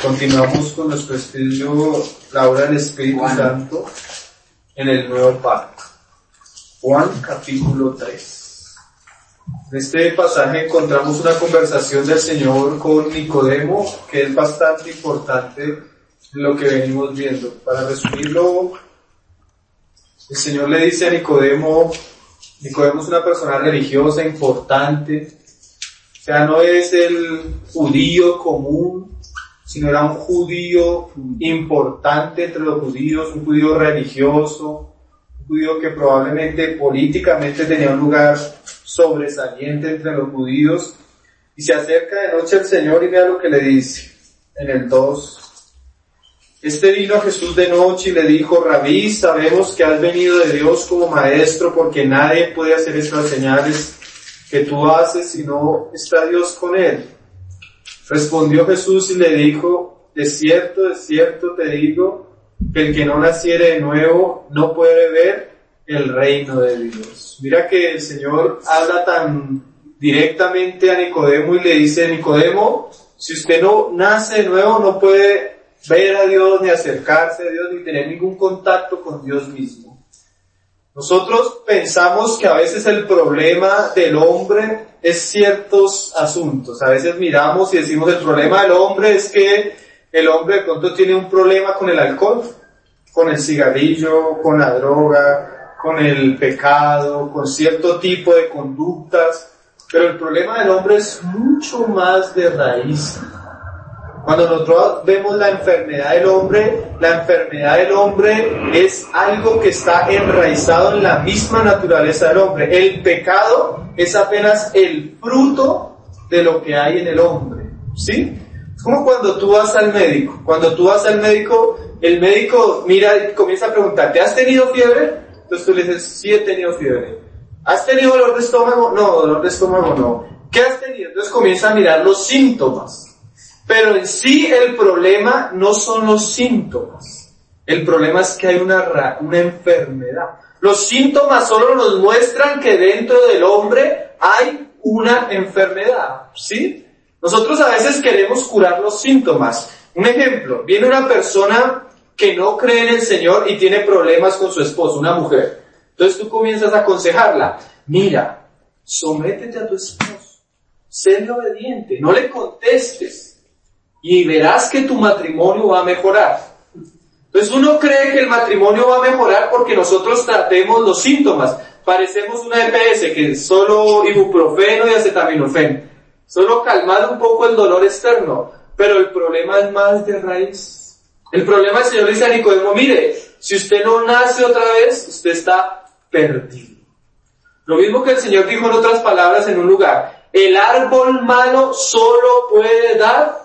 Continuamos con nuestro estudio, la obra del Espíritu Santo en el Nuevo Pacto. Juan capítulo 3. En este pasaje encontramos una conversación del Señor con Nicodemo, que es bastante importante lo que venimos viendo. Para resumirlo, el Señor le dice a Nicodemo es una persona religiosa, importante, o sea, no es el judío común, sino era un judío importante entre los judíos, un judío religioso, un judío que probablemente políticamente tenía un lugar sobresaliente entre los judíos, y se acerca de noche al Señor y vea lo que le dice en el 2. Vino a Jesús de noche y le dijo: Rabí, sabemos que has venido de Dios como maestro, porque nadie puede hacer estas señales que tú haces si no está Dios con él. Respondió Jesús y le dijo: de cierto te digo, que el que no naciere de nuevo no puede ver el reino de Dios. Mira que el Señor habla tan directamente a Nicodemo y le dice: Nicodemo, si usted no nace de nuevo no puede ver a Dios, ni acercarse a Dios, ni tener ningún contacto con Dios mismo. Nosotros pensamos que a veces el problema del hombre es ciertos asuntos. A veces miramos y decimos: el problema del hombre es que el hombre de pronto tiene un problema con el alcohol, con el cigarrillo, con la droga, con el pecado, con cierto tipo de conductas. Pero el problema del hombre es mucho más de raíz. Cuando nosotros vemos la enfermedad del hombre es algo que está enraizado en la misma naturaleza del hombre. El pecado es apenas el fruto de lo que hay en el hombre, ¿sí? Es como cuando tú vas al médico. Cuando tú vas al médico, el médico mira y comienza a preguntarte: ¿has tenido fiebre? Entonces tú le dices: sí, he tenido fiebre. ¿Has tenido dolor de estómago? No, dolor de estómago no. ¿Qué has tenido? Entonces comienza a mirar los síntomas. Pero en sí el problema no son los síntomas. El problema es que hay una enfermedad. Los síntomas solo nos muestran que dentro del hombre hay una enfermedad, ¿sí? Nosotros a veces queremos curar los síntomas. Un ejemplo, viene una persona que no cree en el Señor y tiene problemas con su esposo, una mujer. Entonces tú comienzas a aconsejarla: mira, sométete a tu esposo, séle obediente, no le contestes, y verás que tu matrimonio va a mejorar. Entonces uno cree que el matrimonio va a mejorar porque nosotros tratemos los síntomas. Parecemos una EPS que es solo ibuprofeno y acetaminofén, solo calmar un poco el dolor externo, pero el problema es más de raíz. El problema, el Señor dice a Nicodemo: mire, si usted no nace otra vez, usted está perdido. Lo mismo que el Señor dijo en otras palabras en un lugar: el árbol malo solo puede dar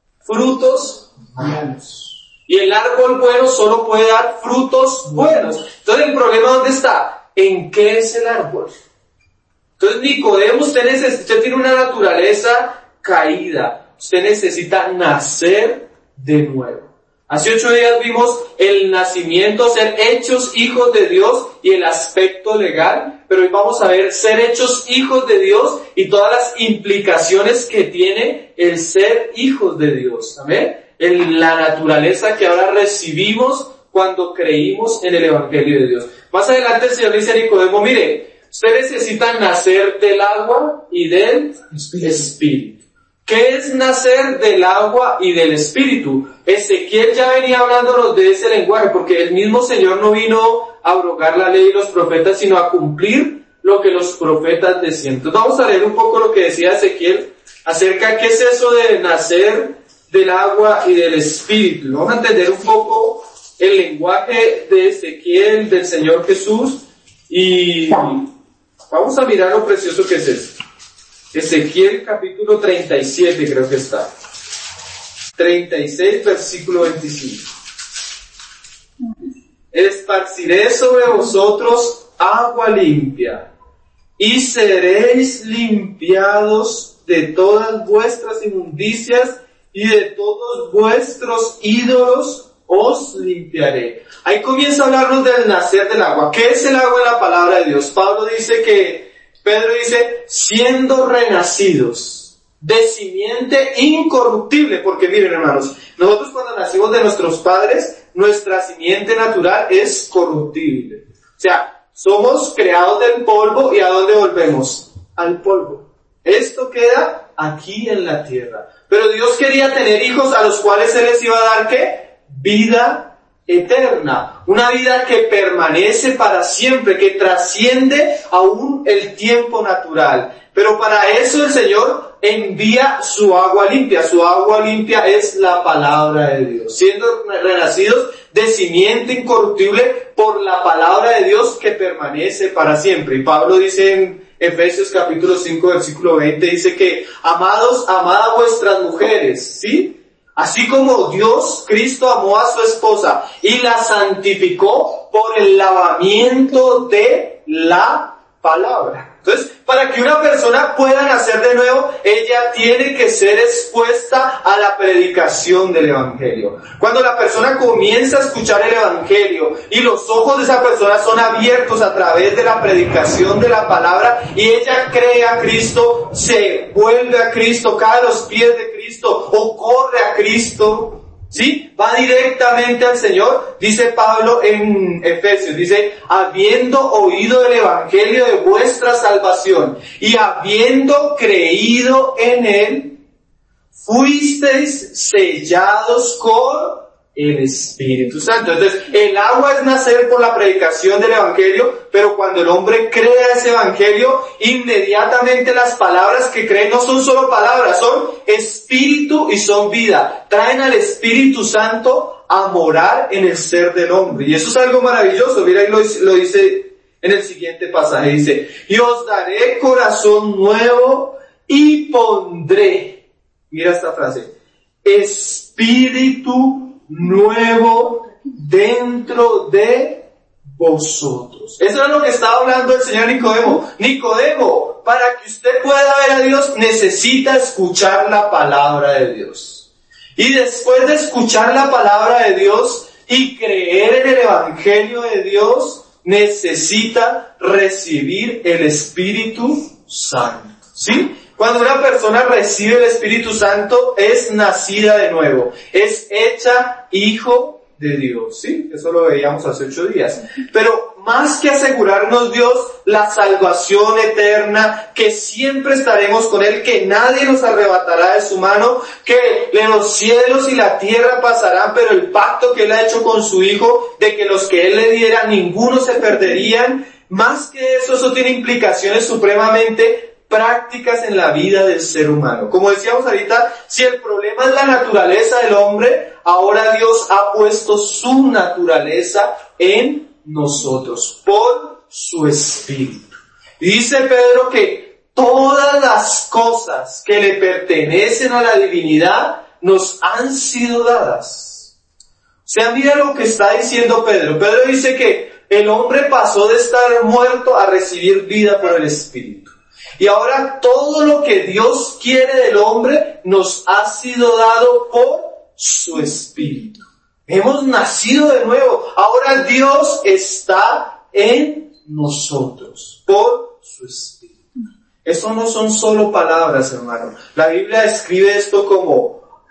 frutos malos, y el árbol bueno solo puede dar frutos buenos. Entonces el problema, ¿dónde está? ¿En qué es el árbol? Entonces Nicodemo, usted tiene una naturaleza caída, usted necesita nacer de nuevo. Hace 8 días vimos el nacimiento, ser hechos hijos de Dios y el aspecto legal, pero hoy vamos a ver ser hechos hijos de Dios y todas las implicaciones que tiene el ser hijos de Dios. ¿Amén? En la naturaleza que ahora recibimos cuando creímos en el Evangelio de Dios. Más adelante el Señor dice a Nicodemo: mire, usted necesita nacer del agua y del Espíritu. ¿Qué es nacer del agua y del Espíritu? Ezequiel ya venía hablándonos de ese lenguaje, porque el mismo Señor no vino a abrogar la ley y los profetas, sino a cumplir lo que los profetas decían. Entonces vamos a leer un poco lo que decía Ezequiel acerca de qué es eso de nacer del agua y del Espíritu. Vamos a entender un poco el lenguaje de Ezequiel, del Señor Jesús, y vamos a mirar lo precioso que es esto. Ezequiel capítulo 37 creo que está. 36 versículo 25. Esparciré sobre vosotros agua limpia, y seréis limpiados de todas vuestras inmundicias, y de todos vuestros ídolos os limpiaré. Ahí comienza a hablarnos del nacer del agua. ¿Qué es el agua en la palabra de Dios? Pedro dice, siendo renacidos de simiente incorruptible, porque miren hermanos, nosotros cuando nacimos de nuestros padres, nuestra simiente natural es corruptible. O sea, somos creados del polvo y ¿a dónde volvemos? Al polvo. Esto queda aquí en la tierra. Pero Dios quería tener hijos a los cuales Él les iba a dar ¿qué? Vida eterna, una vida que permanece para siempre, que trasciende aún el tiempo natural. Pero para eso el Señor envía su agua limpia. Su agua limpia es la palabra de Dios, siendo renacidos de simiente incorruptible por la palabra de Dios que permanece para siempre. Y Pablo dice en Efesios capítulo 5 versículo 20, dice que amados, amad a vuestras mujeres, ¿sí? Así como Dios, Cristo amó a su esposa y la santificó por el lavamiento de la palabra. Entonces, para que una persona pueda nacer de nuevo, ella tiene que ser expuesta a la predicación del Evangelio. Cuando la persona comienza a escuchar el Evangelio y los ojos de esa persona son abiertos a través de la predicación de la palabra y ella cree a Cristo, se vuelve a Cristo, cae a los pies de Cristo o corre a Cristo, ¿sí? Va directamente al Señor, dice Pablo en Efesios, dice, habiendo oído el Evangelio de vuestra salvación y habiendo creído en él, fuisteis sellados con el Espíritu Santo. Entonces, el agua es nacer por la predicación del Evangelio, pero cuando el hombre crea ese Evangelio, inmediatamente las palabras que cree no son solo palabras, son espíritu y son vida. Traen al Espíritu Santo a morar en el ser del hombre. Y eso es algo maravilloso. Mira, ahí lo dice en el siguiente pasaje. Dice, y os daré corazón nuevo y pondré, mira esta frase, espíritu nuevo dentro de vosotros. Eso es lo que estaba hablando el Señor Nicodemo. Nicodemo, para que usted pueda ver a Dios, necesita escuchar la palabra de Dios. Y después de escuchar la palabra de Dios y creer en el Evangelio de Dios, necesita recibir el Espíritu Santo. ¿Sí? Cuando una persona recibe el Espíritu Santo, es nacida de nuevo, es hecha hijo de Dios, ¿sí? Eso lo veíamos hace 8 días. Pero más que asegurarnos Dios la salvación eterna, que siempre estaremos con Él, que nadie nos arrebatará de su mano, que los cielos y la tierra pasarán, pero el pacto que Él ha hecho con su Hijo, de que los que Él le diera, ninguno se perderían, más que eso tiene implicaciones supremamente prácticas en la vida del ser humano. Como decíamos ahorita, si el problema es la naturaleza del hombre, ahora Dios ha puesto su naturaleza en nosotros, por su Espíritu. Y dice Pedro que todas las cosas que le pertenecen a la divinidad nos han sido dadas. O sea, mira lo que está diciendo Pedro. Pedro dice que el hombre pasó de estar muerto a recibir vida por el Espíritu. Y ahora todo lo que Dios quiere del hombre nos ha sido dado por su Espíritu. Hemos nacido de nuevo. Ahora Dios está en nosotros por su Espíritu. Eso no son solo palabras, hermano. La Biblia describe esto como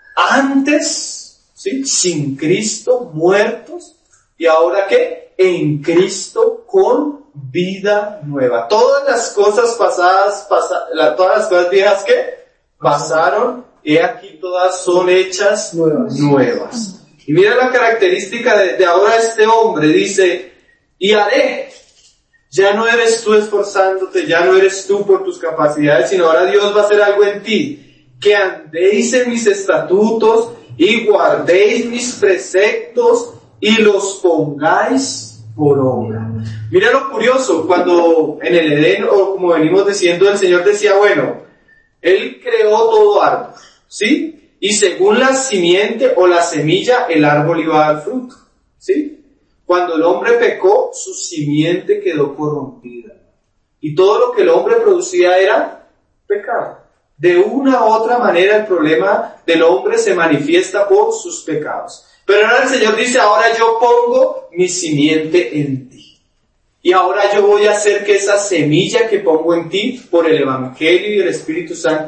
antes, ¿sí? Sin Cristo, muertos. ¿Y ahora qué? En Cristo con vida nueva. Todas las cosas pasadas, todas las cosas viejas que pasaron, he aquí todas son hechas nuevas. Y mira la característica de ahora este hombre, dice, y haré. Ya no eres tú esforzándote, ya no eres tú por tus capacidades, sino ahora Dios va a hacer algo en ti. Que andéis en mis estatutos y guardéis mis preceptos y los pongáis por obra. Mira lo curioso, cuando en el Edén, o como venimos diciendo, el Señor decía, bueno, Él creó todo árbol, ¿sí? Y según la simiente o la semilla, el árbol iba a dar fruto, ¿sí? Cuando el hombre pecó, su simiente quedó corrompida. Y todo lo que el hombre producía era pecado. De una u otra manera el problema del hombre se manifiesta por sus pecados. Pero ahora el Señor dice, ahora yo pongo mi simiente en ti. Y ahora yo voy a hacer que esa semilla que pongo en ti, por el Evangelio y el Espíritu Santo,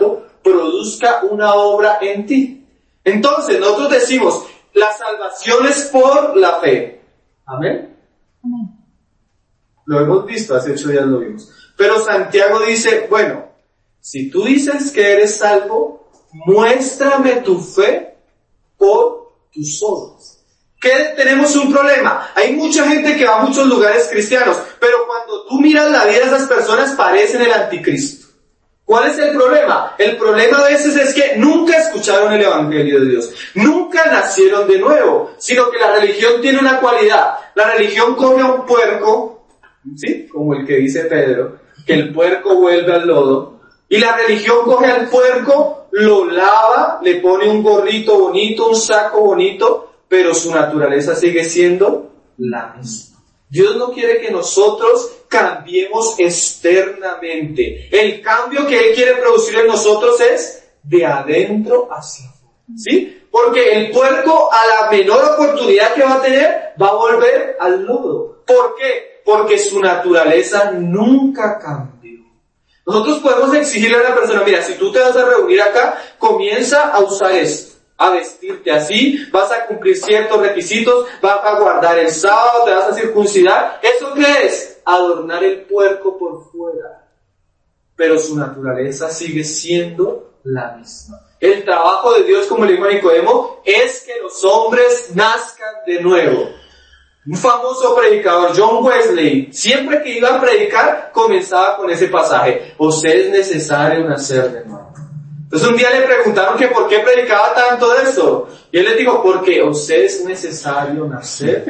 produzca una obra en ti. Entonces, nosotros decimos, la salvación es por la fe. ¿Amén? Amén. Lo hemos visto, hace 8 días lo vimos. Pero Santiago dice, bueno, si tú dices que eres salvo, muéstrame tu fe por tus obras. ¿Qué? Tenemos un problema. Hay mucha gente que va a muchos lugares cristianos, pero cuando tú miras la vida de esas personas parecen el anticristo. ¿Cuál es el problema? El problema a veces es que nunca escucharon el Evangelio de Dios, nunca nacieron de nuevo, sino que la religión tiene una cualidad. La religión coge a un puerco, ¿sí? Como el que dice Pedro, que el puerco vuelve al lodo, y la religión coge al puerco, lo lava, le pone un gorrito bonito, un saco bonito, pero su naturaleza sigue siendo la misma. Dios no quiere que nosotros cambiemos externamente. El cambio que Él quiere producir en nosotros es de adentro hacia afuera, ¿sí? Porque el puerco, a la menor oportunidad que va a tener, va a volver al lodo. ¿Por qué? Porque su naturaleza nunca cambió. Nosotros podemos exigirle a la persona, mira, si tú te vas a reunir acá, comienza a usar esto, a vestirte así, vas a cumplir ciertos requisitos, vas a guardar el sábado, te vas a circuncidar. ¿Eso qué es? Adornar el puerco por fuera. Pero su naturaleza sigue siendo la misma. El trabajo de Dios, como le dijo a Nicodemo, es que los hombres nazcan de nuevo. Un famoso predicador, John Wesley, siempre que iba a predicar, comenzaba con ese pasaje. Os es necesario nacer de nuevo. Entonces un día le preguntaron que por qué predicaba tanto de eso. Y él les dijo, porque os es necesario nacer.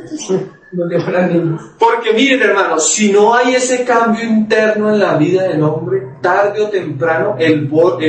Porque miren, hermanos, si no hay ese cambio interno en la vida del hombre, tarde o temprano el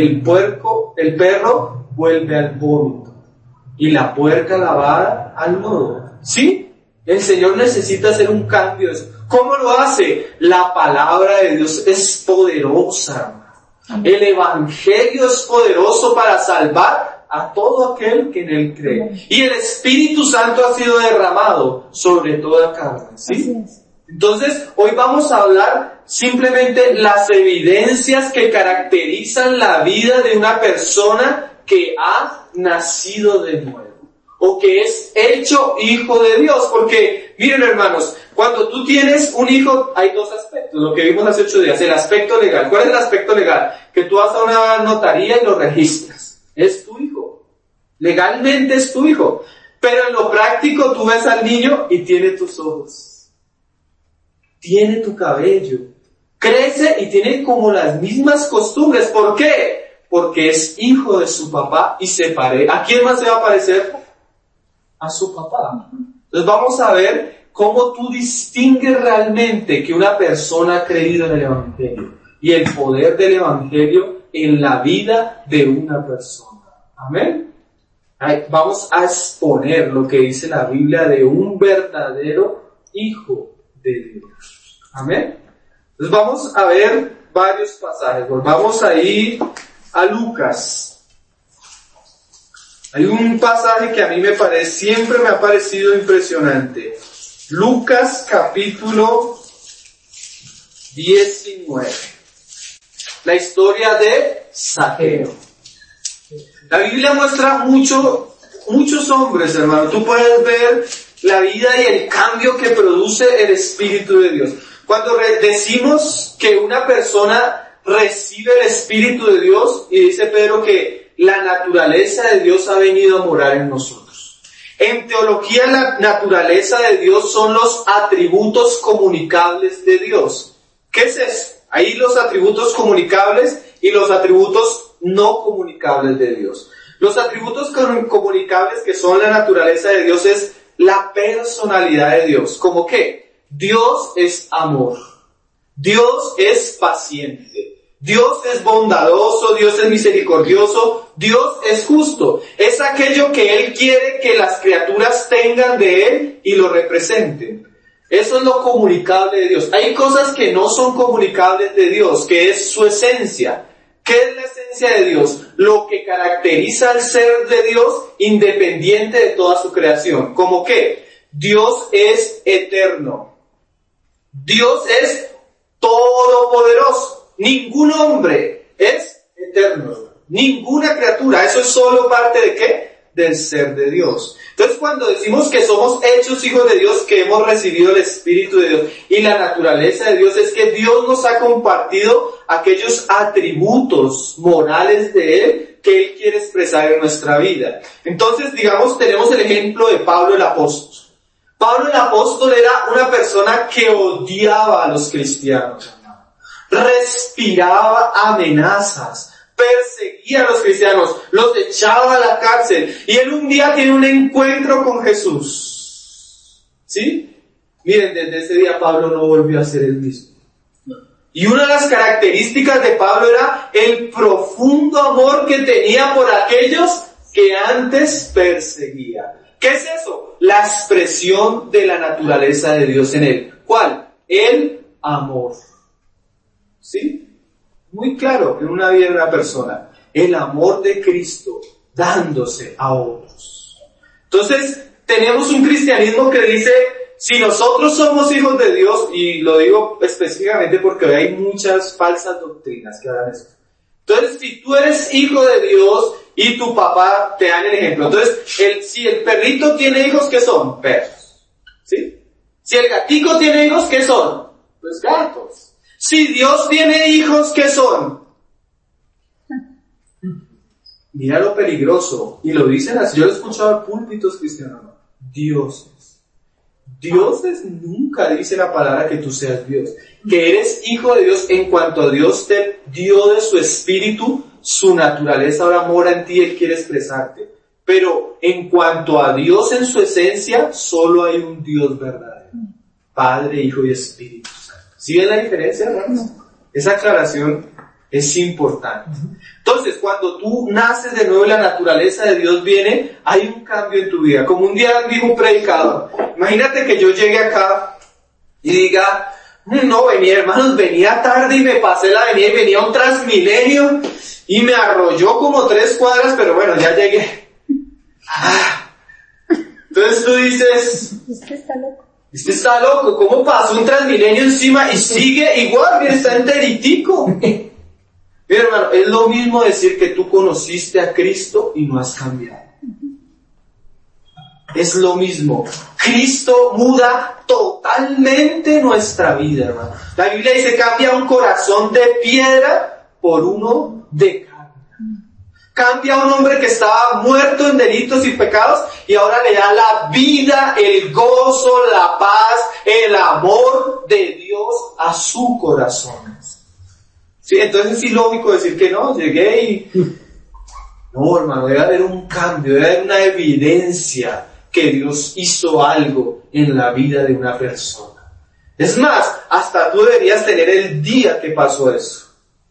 perro vuelve al vómito. Y la puerca lavada al lodo. ¿Sí? El Señor necesita hacer un cambio. ¿Cómo lo hace? La palabra de Dios es poderosa. El Evangelio es poderoso para salvar a todo aquel que en él cree. Y el Espíritu Santo ha sido derramado sobre toda carne, ¿sí? Entonces, hoy vamos a hablar simplemente las evidencias que caracterizan la vida de una persona que ha nacido de nuevo, o que es hecho hijo de Dios. Porque, miren hermanos, cuando tú tienes un hijo, hay dos aspectos, lo que vimos hace 8 días, el aspecto legal. ¿Cuál es el aspecto legal? Que tú vas a una notaría y lo registras. Es tu hijo. Legalmente es tu hijo. Pero en lo práctico tú ves al niño y tiene tus ojos. Tiene tu cabello. Crece y tiene como las mismas costumbres. ¿Por qué? Porque es hijo de su papá y se parece. ¿A quién más se va a parecer? A su papá. Entonces vamos a ver cómo tú distingues realmente que una persona ha creído en el Evangelio y el poder del Evangelio en la vida de una persona. Amén. Vamos a exponer lo que dice la Biblia de un verdadero hijo de Dios. Amén. Entonces vamos a ver varios pasajes. Volvamos a ir a Lucas. Hay un pasaje que a mí siempre me ha parecido impresionante. Lucas capítulo 19. La historia de Zaqueo. La Biblia muestra muchos hombres, hermano. Tú puedes ver la vida y el cambio que produce el Espíritu de Dios. Cuando decimos que una persona recibe el Espíritu de Dios, y dice Pedro que la naturaleza de Dios ha venido a morar en nosotros. En teología, la naturaleza de Dios son los atributos comunicables de Dios. ¿Qué es eso? Hay los atributos comunicables y los atributos no comunicables de Dios. Los atributos comunicables, que son la naturaleza de Dios, es la personalidad de Dios. ¿Cómo qué? Dios es amor. Dios es paciente. Dios es bondadoso, Dios es misericordioso, Dios es justo. Es aquello que Él quiere que las criaturas tengan de Él y lo representen. Eso es lo comunicable de Dios. Hay cosas que no son comunicables de Dios, que es su esencia. ¿Qué es la esencia de Dios? Lo que caracteriza al ser de Dios independiente de toda su creación. ¿Cómo qué? Dios es eterno. Dios es todopoderoso. Ningún hombre es eterno. Ninguna criatura. Eso es solo parte ¿de qué? Del ser de Dios. Entonces cuando decimos que somos hechos hijos de Dios, que hemos recibido el Espíritu de Dios y la naturaleza de Dios, es que Dios nos ha compartido aquellos atributos morales de Él que Él quiere expresar en nuestra vida. Entonces, digamos, tenemos el ejemplo de Pablo el apóstol. Pablo el apóstol era una persona que odiaba a los cristianos. Respiraba amenazas, perseguía a los cristianos, los echaba a la cárcel, y él un día tiene un encuentro con Jesús. ¿Sí? Miren, desde ese día Pablo no volvió a ser el mismo. Y una de las características de Pablo era el profundo amor que tenía por aquellos que antes perseguía. ¿Qué es eso? La expresión de la naturaleza de Dios en él. ¿Cuál? El amor. ¿Sí? Muy claro en una vida de una persona. El amor de Cristo dándose a otros. Entonces, tenemos un cristianismo que dice, si nosotros somos hijos de Dios, y lo digo específicamente porque hoy hay muchas falsas doctrinas que hablan eso. Entonces, si tú eres hijo de Dios y tu papá te dan el ejemplo, entonces, si el perrito tiene hijos, ¿qué son? Perros. ¿Sí? Si el gatico tiene hijos, ¿qué son? Pues gatos. Si Dios tiene hijos, ¿qué son? Mira lo peligroso. Y lo dicen así. Yo lo he escuchado en púlpitos cristianos. Dioses. Dioses nunca dice la palabra que tú seas Dios. Que eres hijo de Dios en cuanto Dios te dio de su espíritu, su naturaleza ahora mora en ti, Él quiere expresarte. Pero en cuanto a Dios en su esencia, solo hay un Dios verdadero. Padre, Hijo y Espíritu. ¿Sí ven la diferencia, hermanos? Esa aclaración es importante. Entonces, cuando tú naces de nuevo y la naturaleza de Dios viene, hay un cambio en tu vida. Como un día dijo un predicador, imagínate que yo llegue acá y diga, no, venía tarde y me pasé la avenida y venía un Transmilenio y me arrolló como 3 cuadras, pero bueno, ya llegué. Entonces tú dices, este está loco, ¿cómo pasó un Transmilenio encima y sigue igual? Mira, está enteritico. Mira, hermano, es lo mismo decir que tú conociste a Cristo y no has cambiado. Es lo mismo. Cristo muda totalmente nuestra vida, hermano. La Biblia dice, cambia un corazón de piedra por uno de carne. Cambia a un hombre que estaba muerto en delitos y pecados y ahora le da la vida, el gozo, la paz, el amor de Dios a su corazón. Sí, entonces es ilógico decir que no, llegué y... No, hermano, debe haber un cambio, debe haber una evidencia que Dios hizo algo en la vida de una persona. Es más, hasta tú deberías tener el día que pasó eso.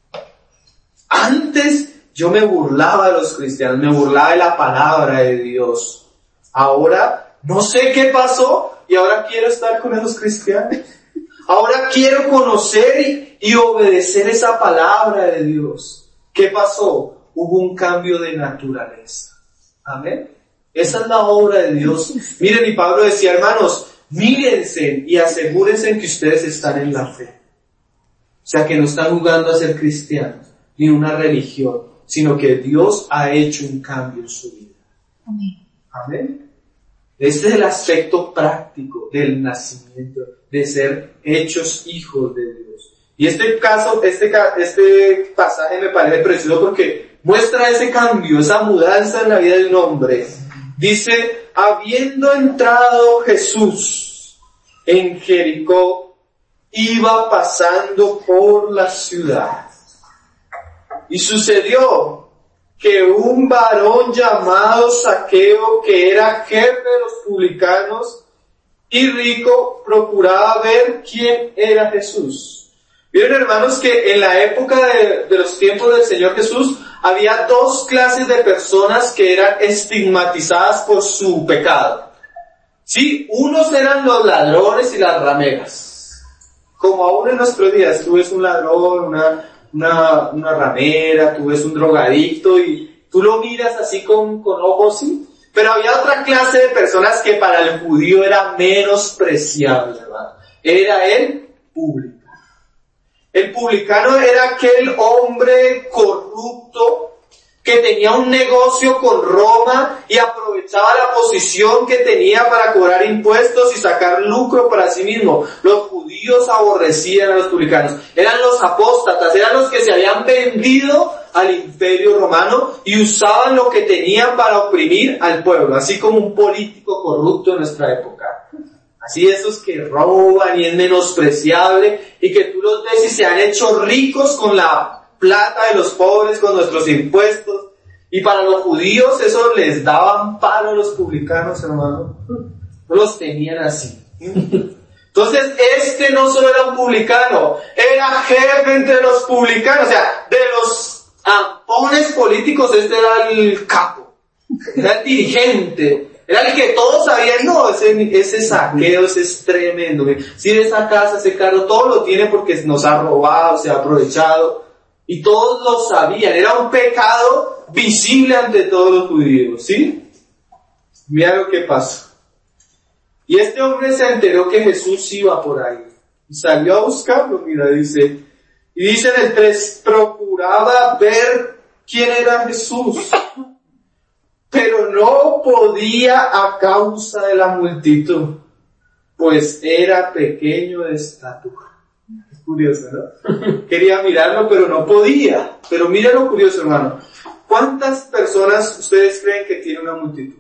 Antes yo me burlaba de los cristianos, me burlaba de la palabra de Dios. Ahora no sé qué pasó y ahora quiero estar con esos cristianos. Ahora quiero conocer y obedecer esa palabra de Dios. ¿Qué pasó? Hubo un cambio de naturaleza. Amén. Esa es la obra de Dios. Miren, y Pablo decía, hermanos, mírense y asegúrense que ustedes están en la fe. O sea, que no están jugando a ser cristianos, ni una religión, sino que Dios ha hecho un cambio en su vida. Amén. Amén. Este es el aspecto práctico del nacimiento, de ser hechos hijos de Dios. Y este pasaje me parece precioso porque muestra ese cambio, esa mudanza en la vida de un hombre. Dice, habiendo entrado Jesús en Jericó, iba pasando por la ciudad. Y sucedió que un varón llamado Zaqueo, que era jefe de los publicanos y rico, procuraba ver quién era Jesús. Miren, hermanos, que en la época de los tiempos del Señor Jesús había 2 clases de personas que eran estigmatizadas por su pecado. Sí, unos eran los ladrones y las rameras. Como aún en nuestros días, tú ves un ladrón, una ramera, tú ves un drogadicto y tú lo miras así con ojos, sí. Pero había otra clase de personas que para el judío era menospreciable, ¿verdad? Era el publicano. El publicano era aquel hombre corrupto que tenía un negocio con Roma y aprovechaba la posición que tenía para cobrar impuestos y sacar lucro para sí mismo. Los judíos aborrecían a los publicanos. Eran los apóstatas, eran los que se habían vendido al imperio romano y usaban lo que tenían para oprimir al pueblo, así como un político corrupto en nuestra época. Así esos que roban y es menospreciable y que tú los ves y se han hecho ricos con la plata de los pobres, con nuestros impuestos. Y para los judíos eso les daban palo a los publicanos, hermano. No los tenían así. Entonces este no solo era un publicano, era jefe entre los publicanos. O sea, de los ampones políticos este era el capo, era el dirigente. Era el que todos sabían, no, ese Zaqueo, ese es tremendo. Si esa casa, ese carro, todo lo tiene porque nos ha robado, se ha aprovechado. Y todos lo sabían. Era un pecado visible ante todos los judíos, ¿sí? Mira lo que pasó. Y este hombre se enteró que Jesús iba por ahí. Y salió a buscarlo, mira, dice. Y dice en el 3, procuraba ver quién era Jesús, pero no podía a causa de la multitud, pues era pequeño de estatura. Es curioso, ¿no? Quería mirarlo, pero no podía. Pero mira lo curioso, hermano. ¿Cuántas personas ustedes creen que tiene una multitud?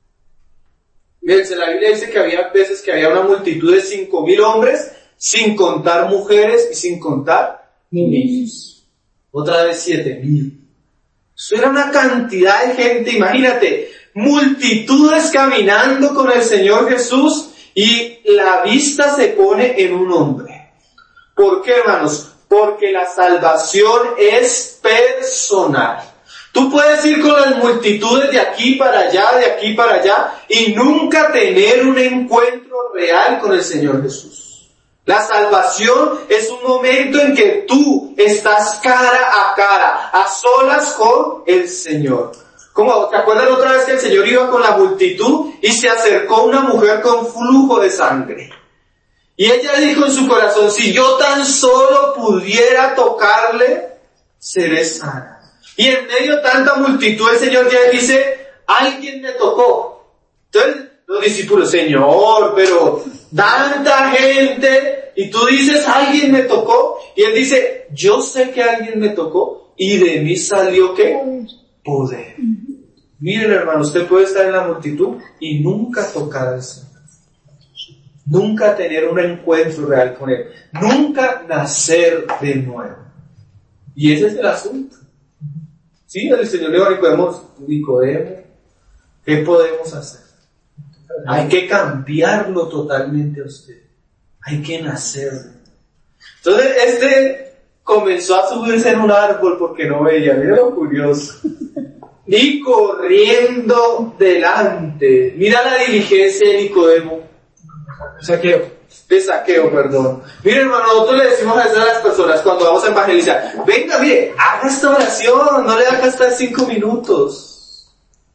Miren, la Biblia dice que había veces que había una multitud de 5,000 hombres, sin contar mujeres y sin contar niños. Otra vez 7,000. Eso era una cantidad de gente, imagínate, multitudes caminando con el Señor Jesús y la vista se pone en un hombre. ¿Por qué, hermanos? Porque la salvación es personal. Tú puedes ir con las multitudes de aquí para allá, y nunca tener un encuentro real con el Señor Jesús. La salvación es un momento en que tú estás cara a cara, a solas con el Señor. ¿Cómo? ¿Te acuerdas otra vez que el Señor iba con la multitud y se acercó una mujer con flujo de sangre? Y ella dijo en su corazón, si yo tan solo pudiera tocarle, seré sana. Y en medio de tanta multitud el Señor ya dice, alguien me tocó. Entonces los discípulos, Señor, pero tanta gente, y tú dices, alguien me tocó, y Él dice, yo sé que alguien me tocó, y de mí salió, ¿qué? Poder. Miren, hermano, usted puede estar en la multitud y nunca tocar al Señor. Nunca tener un encuentro real con Él. Nunca nacer de nuevo. Y ese es el asunto. Sí, el Señor le dijo a Nicodemo, ¿qué podemos hacer? Hay que cambiarlo totalmente a usted. Hay que nacer. Entonces este comenzó a subirse en un árbol porque no veía. Mira lo curioso. Y corriendo delante. Mira la diligencia de Nicodemo. De Zaqueo, perdón. Mire, hermano, nosotros le decimos a las personas cuando vamos a evangelizar, venga, mire, haga esta oración, no le haga hasta 5 minutos.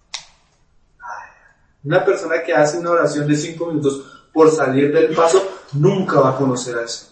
Una persona que hace una oración de 5 minutos por salir del paso, nunca va a conocer al Señor.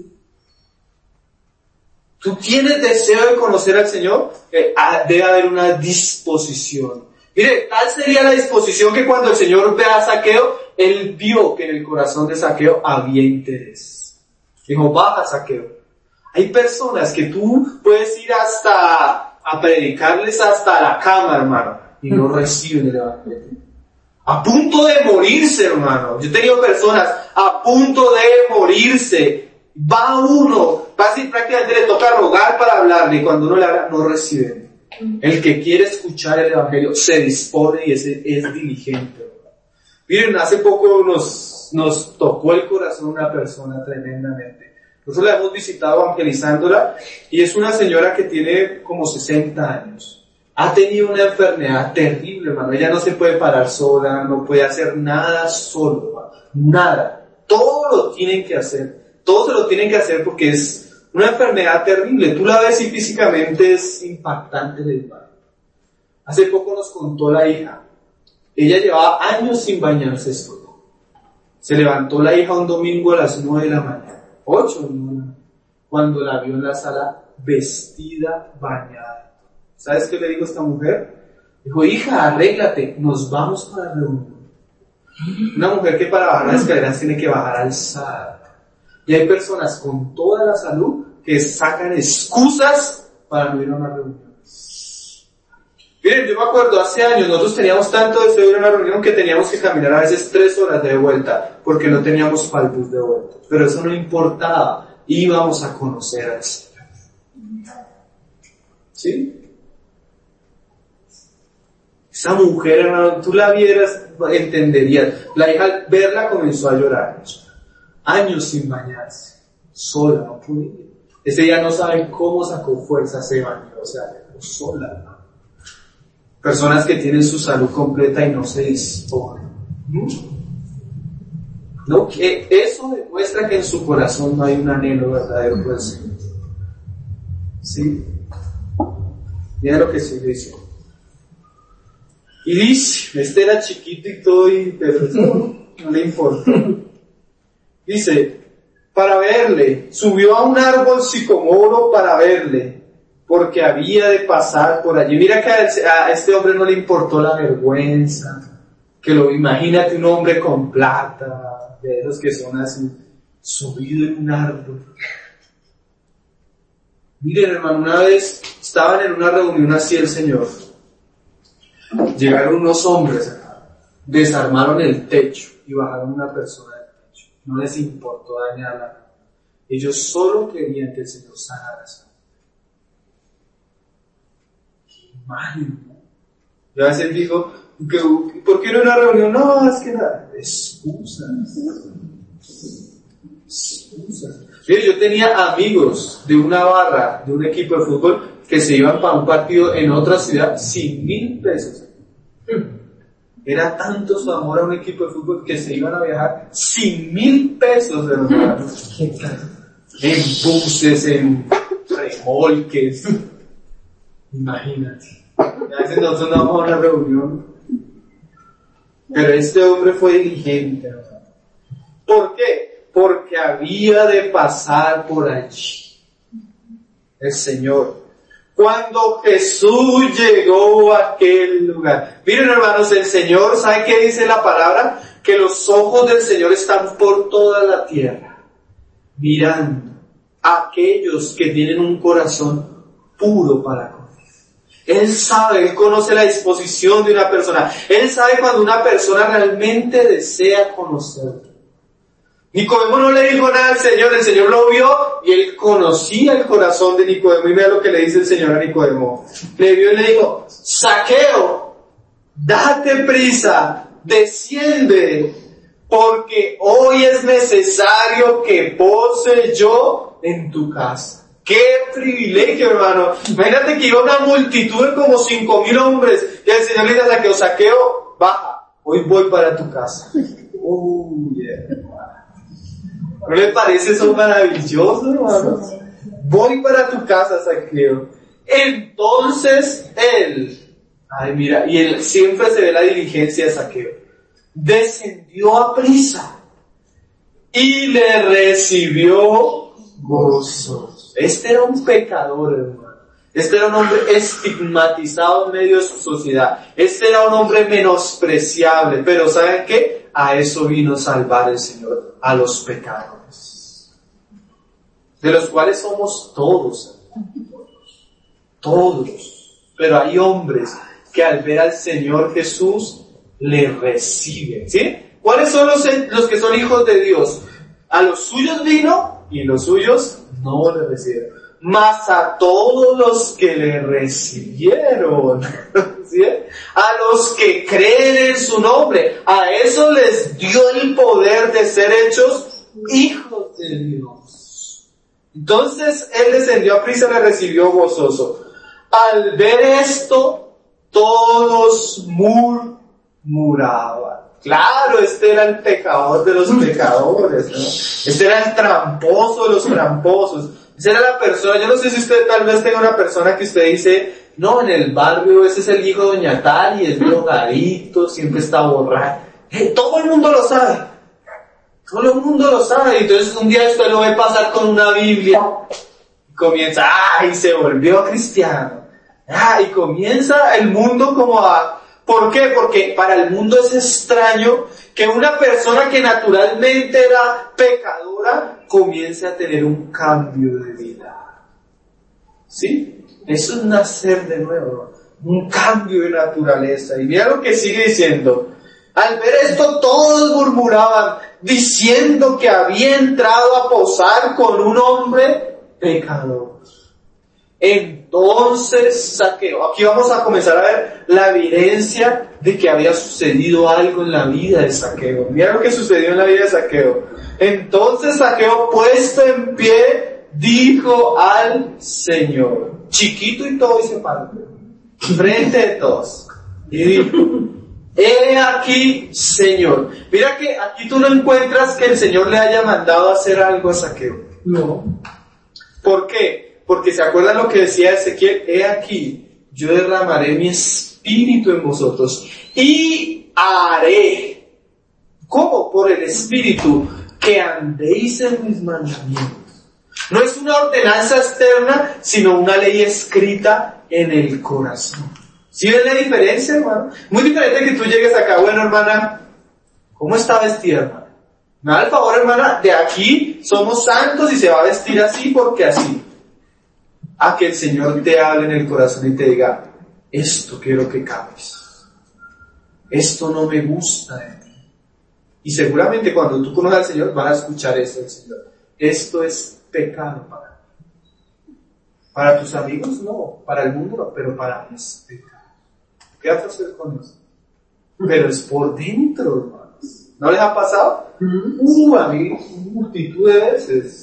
¿Tú tienes deseo de conocer al Señor? Debe haber una disposición. Mire, tal sería la disposición que cuando el Señor ve a Zaqueo, Él vio que en el corazón de Zaqueo había interés. Dijo, baja, Zaqueo. Hay personas que tú puedes ir a predicarles hasta la cama, hermano, y no reciben el evangelio. A punto de morirse, hermano. Yo he tenido personas a punto de morirse. Va uno, prácticamente le toca rogar para hablarle, y cuando uno le habla, no reciben. El que quiere escuchar el evangelio se dispone y es diligente. Miren, hace poco nos tocó el corazón una persona tremendamente. Nosotros la hemos visitado evangelizándola y es una señora que tiene como 60 años. Ha tenido una enfermedad terrible, hermano. Ella no se puede parar sola, no puede hacer nada solo, hermano. Nada. Todo lo tienen que hacer. Todo se lo tienen que hacer porque es una enfermedad terrible. Tú la ves y físicamente es impactante el hermano. Hace poco nos contó la hija. Ella llevaba años sin bañarse sola. Se levantó la hija un domingo a las 9 de la mañana. 8 de la mañana. Cuando la vio en la sala vestida, bañada. ¿Sabes qué le dijo esta mujer? Dijo, hija, arréglate, nos vamos para la reunión. Una mujer que para bajar las escaleras tiene que bajar alzada. Y hay personas con toda la salud que sacan excusas para no ir a una reunión. Miren, yo me acuerdo, hace años nosotros teníamos tanto deseo de ir a una reunión que teníamos que caminar a veces 3 horas de vuelta, porque no teníamos para el bus de vuelta. Pero eso no importaba, íbamos a conocer al Señor. ¿Sí? Esa mujer, hermano, tú la vieras, entenderías. La hija al verla comenzó a llorar. Años sin bañarse, sola, no podía. Ese día no saben cómo sacó fuerza ese baño, o sea, sola, hermano. Personas que tienen su salud completa y no se disponen. ¿No? Que eso demuestra que en su corazón no hay un anhelo verdadero por el Señor. ¿Sí? Mira lo que sigue diciendo. Y dice, este era chiquito y todo, pero eso no le importó. Dice, para verle, subió a un árbol sicomoro para verle, porque había de pasar por allí. Mira que a este hombre no le importó la vergüenza, que imagínate un hombre con plata, de esos que son así, subido en un árbol. Miren, hermano, una vez estaban en una reunión así el Señor. Llegaron unos hombres acá, desarmaron el techo y bajaron una persona del techo. No les importó dañarla. Ellos solo querían que el Señor sanara a esa. Qué imagen, ¿no? Yo a veces digo, ¿por qué no una reunión? No, es que nada. Excusas. Mire, yo tenía amigos de una barra, de un equipo de fútbol, que se iban para un partido en otra ciudad sin 1,000 pesos. Era tanto su amor a un equipo de fútbol que se iban a viajar sin 1,000 pesos, hermano. En buses, en remolques. Imagínate. A veces nosotros no vamos a una reunión. Pero este hombre fue diligente, hermano. ¿Por qué? Porque había de pasar por allí el Señor. Cuando Jesús llegó a aquel lugar. Miren, hermanos, el Señor, ¿sabe qué dice la palabra? Que los ojos del Señor están por toda la tierra, mirando a aquellos que tienen un corazón puro para con Él. Él sabe, Él conoce la disposición de una persona. Él sabe cuando una persona realmente desea conocerlo. Nicodemo no le dijo nada al Señor, el Señor lo vio y Él conocía el corazón de Nicodemo. Y mira lo que le dice el Señor a Nicodemo. Le vio y le dijo, Zaqueo, date prisa, desciende, porque hoy es necesario que pose yo en tu casa. ¡Qué privilegio, hermano! Imagínate que iba una multitud de como 5,000 hombres y el Señor le dice a Zaqueo, Zaqueo, baja, hoy voy para tu casa. Yeah. ¿No le parece eso maravilloso, hermano? Voy para tu casa, Zaqueo. Entonces él, ay mira, y él siempre se ve la diligencia de Zaqueo, descendió a prisa y le recibió gozoso. Este era un pecador, hermano. Este era un hombre estigmatizado en medio de su sociedad. Este era un hombre menospreciable. Pero ¿saben qué? A eso vino a salvar el Señor, a los pecadores. De los cuales somos todos. Todos. Pero hay hombres que al ver al Señor Jesús, le reciben. ¿Sí? ¿Cuáles son los que son hijos de Dios? A los suyos vino y los suyos no le recibieron. Mas a todos los que le recibieron, ¿sí? A los que creen en su nombre, a eso les dio el poder de ser hechos hijos de Dios. Entonces él descendió a prisa y le recibió gozoso. Al ver esto, todos murmuraban. Claro, este era el pecador de los pecadores, ¿no? Este era el tramposo de los tramposos. Esa era la persona, yo no sé si usted tal vez tenga una persona que usted dice, no, en el barrio ese es el hijo de Doña Tali, es drogadito, siempre está borracho. Todo el mundo lo sabe. Todo el mundo lo sabe. Entonces un día usted lo ve pasar con una Biblia y comienza, ¡ay! Se volvió cristiano. Y comienza el mundo como a... ¿Por qué? Porque para el mundo es extraño que una persona que naturalmente era pecadora comience a tener un cambio de vida. ¿Sí? Eso es nacer de nuevo, un cambio de naturaleza. Y mira lo que sigue diciendo. Al ver esto todos murmuraban, diciendo que había entrado a posar con un hombre pecador. Entonces Zaqueo, aquí vamos a comenzar a ver la evidencia de que había sucedido algo en la vida de Zaqueo. Mira lo que sucedió en la vida de Zaqueo. Entonces Zaqueo, puesto en pie, dijo al Señor, chiquito y todo, y se paró frente de todos, y dijo: he aquí, Señor. Mira que aquí tú no encuentras que el Señor le haya mandado a hacer algo a Zaqueo. No. ¿Por qué? Porque se acuerdan lo que decía Ezequiel: he aquí, yo derramaré mi espíritu en vosotros y haré. ¿Cómo? Por el espíritu, que andéis en mis mandamientos. No es una ordenanza externa, sino una ley escrita en el corazón. ¿Sí ven la diferencia, hermano? Muy diferente que tú llegues acá: bueno, hermana, ¿cómo está vestida, hermana? Me da el favor, hermana, de aquí somos santos y se va a vestir así porque así. A que el Señor te hable en el corazón y te diga: esto quiero que cambies. Esto no me gusta de ti. Y seguramente cuando tú conoces al Señor vas a escuchar eso del Señor: esto es pecado para ti. Para tus amigos no, para el mundo no, pero para mí es pecado. ¿Qué vas a hacer con eso? Pero es por dentro, hermanos. ¿No les ha pasado? A mí multitud de veces.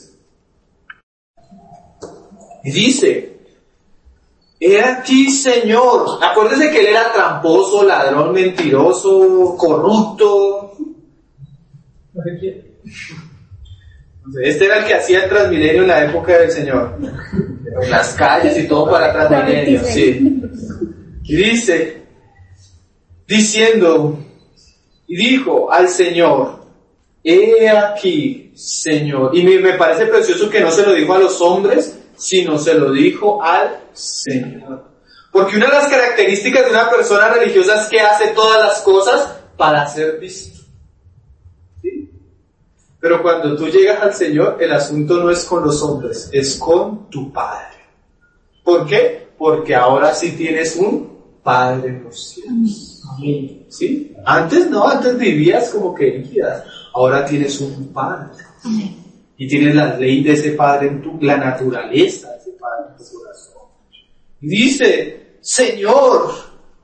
Y dice: he aquí, Señor. Acuérdese que él era tramposo, ladrón, mentiroso, corrupto. Este era el que hacía el Transmilenio en la época del Señor. En las calles y todo para Transmilenio, sí. Y dice, diciendo, y dijo al Señor: he aquí, Señor. Y me parece precioso que no se lo dijo a los hombres, sino se lo dijo al Señor. Porque una de las características de una persona religiosa es que hace todas las cosas para ser visto. ¿Sí? Pero cuando tú llegas al Señor, el asunto no es con los hombres, es con tu Padre. ¿Por qué? Porque ahora sí tienes un Padre en los cielos. Amén. ¿Sí? Antes no, antes vivías como que vivías. Ahora tienes un Padre. Amén. Y tienes la ley de ese Padre en tu, la naturaleza de ese Padre en tu corazón. Dice: Señor,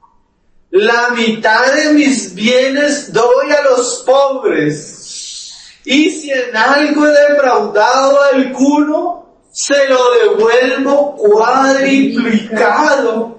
la mitad de mis bienes doy a los pobres, y si en algo he defraudado a alguno, se lo devuelvo cuadriplicado.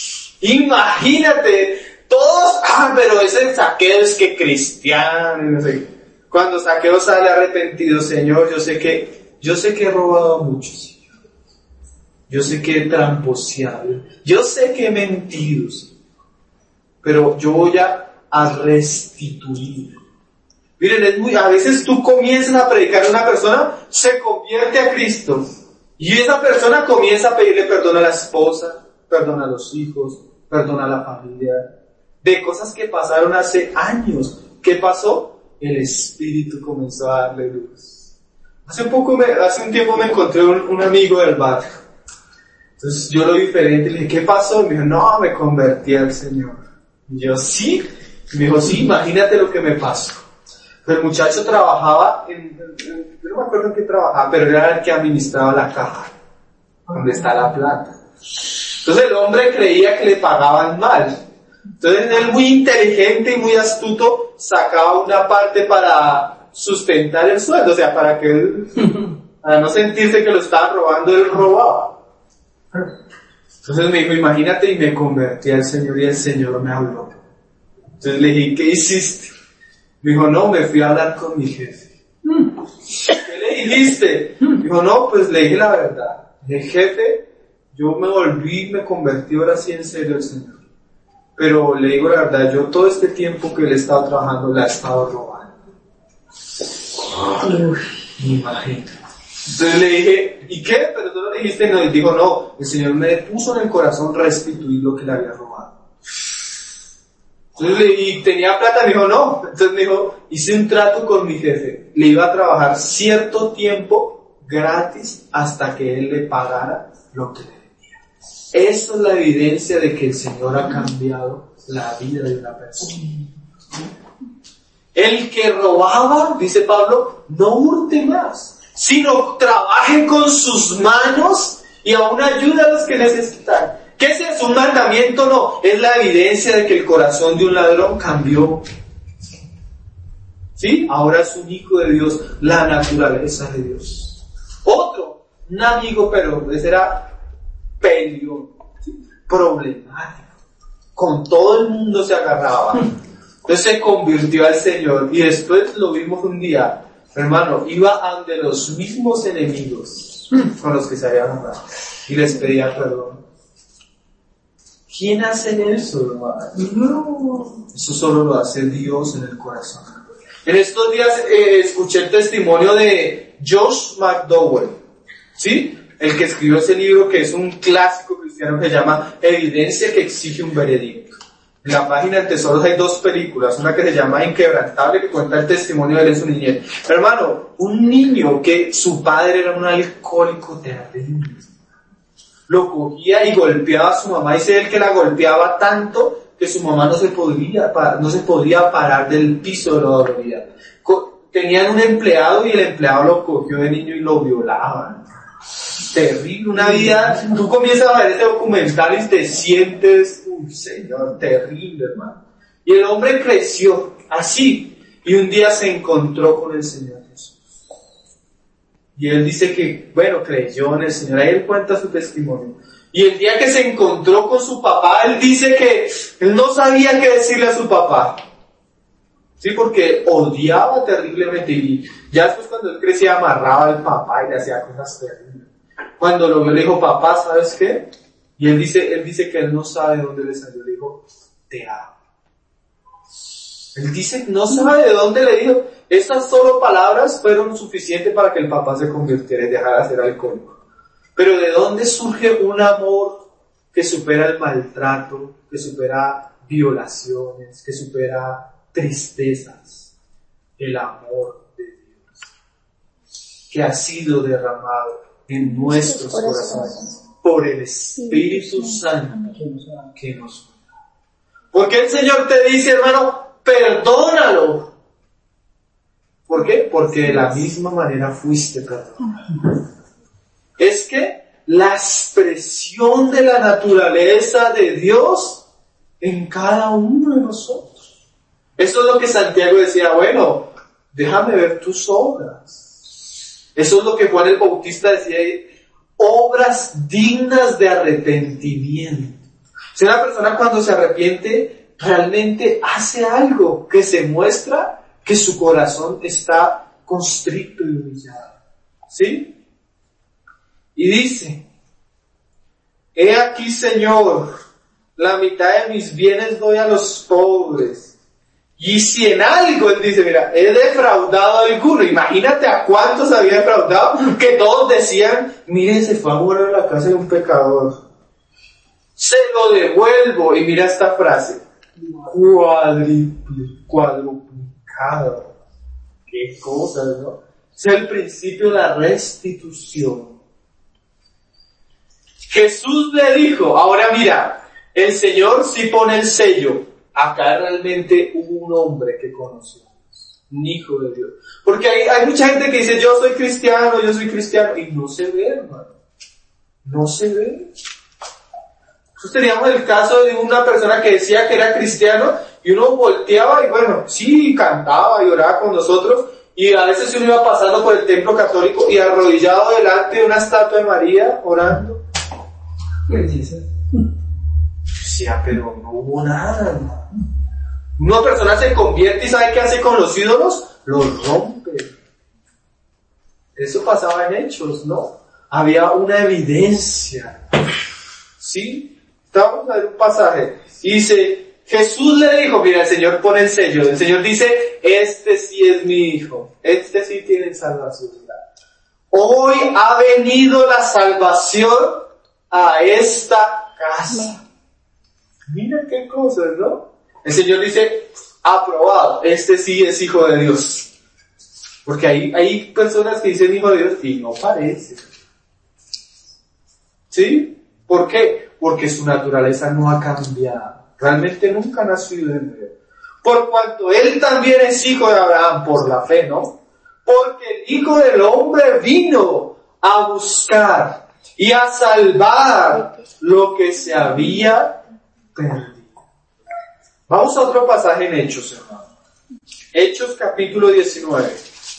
Imagínate, todos, pero ese Zaqueo es que cristiano, no sé. Cuando Zaqueo sale arrepentido: Señor, yo sé que he robado mucho, Señor. Yo sé que he tramposeado. Yo sé que he mentido, Señor. Pero yo voy a restituir. Miren, a veces tú comienzas a predicar a una persona, se convierte a Cristo. Y esa persona comienza a pedirle perdón a la esposa, perdón a los hijos, perdón a la familia. De cosas que pasaron hace años. ¿Qué pasó? El Espíritu comenzó a darle luz. Hace un tiempo me encontré un amigo del barrio. Entonces yo lo vi diferente, le dije: ¿qué pasó? Y me dijo: no, me convertí al Señor. Y yo: ¿sí? Y me dijo: sí, imagínate lo que me pasó. Pero el muchacho trabajaba yo no me acuerdo en qué trabajaba, pero era el que administraba la caja, donde está la plata. Entonces el hombre creía que le pagaban mal. Entonces él, muy inteligente y muy astuto, sacaba una parte para sustentar el sueldo, o sea, para que él, para no sentirse que lo estaban robando, él robaba. Entonces me dijo: imagínate, y me convertí al Señor, y el Señor me habló. Entonces le dije: ¿qué hiciste? Me dijo: no, me fui a hablar con mi jefe. ¿Qué le dijiste? Dijo: no, pues le dije la verdad. Le dije: jefe, yo me volví, me convertí ahora sí en serio al Señor. Pero le digo la verdad, yo todo este tiempo que le he estado trabajando, la he estado robando. Imagínate. Entonces le dije, ¿y qué? Pero tú no le dijiste, no. Y dijo, no, el Señor me puso en el corazón restituir lo que le había robado. Entonces y tenía plata, me dijo, no. Entonces me dijo, hice un trato con mi jefe. Le iba a trabajar cierto tiempo gratis hasta que él le pagara lo que le debía. Eso es la evidencia de que el Señor ha cambiado la vida de una persona. El que robaba, dice Pablo, no hurte más, sino trabaje con sus manos y aún ayude a los que necesitan. ¿Qué es eso? ¿Un mandamiento? No, es la evidencia de que el corazón de un ladrón cambió. ¿Sí? Ahora es un hijo de Dios, la naturaleza de Dios. Otro, un amigo, pero ese era peleón, ¿sí? Problemático. Con todo el mundo se agarraba. Entonces se convirtió al Señor y después lo vimos un día, hermano, iba ante los mismos enemigos con los que se había agarrado y les pedía perdón. ¿Quién hace eso, hermano? No. Eso solo lo hace Dios en el corazón. En estos días escuché el testimonio de Josh McDowell, ¿sí? El que escribió ese libro que es un clásico cristiano que se llama Evidencia que exige un veredicto. En la página de Tesoros hay 2 películas, una que se llama Inquebrantable, que cuenta el testimonio de él en su niñez. Pero hermano, un niño que su padre era un alcohólico terrible, lo cogía y golpeaba a su mamá, dice él que la golpeaba tanto que su mamá no se podía parar del piso de la dolorida. Tenían un empleado y el empleado lo cogió de niño y lo violaba. Terrible, una vida, tú comienzas a ver ese documental y te sientes, Señor, terrible, hermano. Y el hombre creció así, y un día se encontró con el Señor Jesús. Y él dice que, bueno, creyó en el Señor, ahí él cuenta su testimonio. Y el día que se encontró con su papá, él dice que él no sabía qué decirle a su papá. Sí, porque odiaba terriblemente, y ya después cuando él crecía amarraba al papá y le hacía cosas terribles. Cuando lo vio le dijo, papá, ¿sabes qué? Y él dice que él no sabe de dónde le salió, le dijo, te amo. Él dice, no sabe de dónde le dijo. Estas solo palabras fueron suficientes para que el papá se convirtiera y dejara de ser alcohólico. Pero ¿de dónde surge un amor que supera el maltrato, que supera violaciones, que supera tristezas? El amor de Dios, que ha sido derramado en nuestros corazones por el Espíritu Santo que nos da. Porque el Señor te dice, hermano, perdónalo. ¿Por qué? Porque de la misma manera fuiste perdonado. Es que la expresión de la naturaleza de Dios en cada uno de nosotros. Eso es lo que Santiago decía, bueno, déjame ver tus obras. Eso es lo que Juan el Bautista decía, obras dignas de arrepentimiento. Si una persona cuando se arrepiente realmente hace algo que se muestra que su corazón está constricto y humillado. ¿Sí? Y dice, he aquí, Señor, la mitad de mis bienes doy a los pobres. Y si en algo, él dice, mira, he defraudado a alguno. Imagínate a cuántos había defraudado, que todos decían, mire, se fue a morar en la casa de un pecador. Se lo devuelvo. Y mira esta frase, cuadruplicado. Qué cosas, ¿no? Es el principio de la restitución. Jesús le dijo, ahora mira, el Señor sí pone el sello. Acá realmente hubo un hombre que conoció, un hijo de Dios. Porque hay mucha gente que dice, yo soy cristiano, y no se ve, hermano. No se ve. Nosotros teníamos el caso de una persona que decía que era cristiano, y uno volteaba y bueno, sí, cantaba y oraba con nosotros, y a veces uno iba pasando por el templo católico y arrodillado delante de una estatua de María, orando. Decía, pero no hubo nada, hermano. Una persona se convierte y ¿sabe qué hace con los ídolos? Los rompe. Eso pasaba en Hechos, ¿no? Había una evidencia. ¿Sí? Vamos a ver un pasaje. Dice, Jesús le dijo, mira, el Señor pone el sello. El Señor dice, este sí es mi hijo. Este sí tiene salvación. Hoy ha venido la salvación a esta casa. Mira qué cosas, ¿no? El Señor dice, aprobado, este sí es hijo de Dios. Porque hay personas que dicen hijo de Dios y no parece. ¿Sí? ¿Por qué? Porque su naturaleza no ha cambiado. Realmente nunca ha nacido de nuevo. Por cuanto él también es hijo de Abraham por la fe, ¿no? Porque el Hijo del Hombre vino a buscar y a salvar lo que se había perdido. Vamos a otro pasaje en Hechos, hermano. Hechos capítulo 19.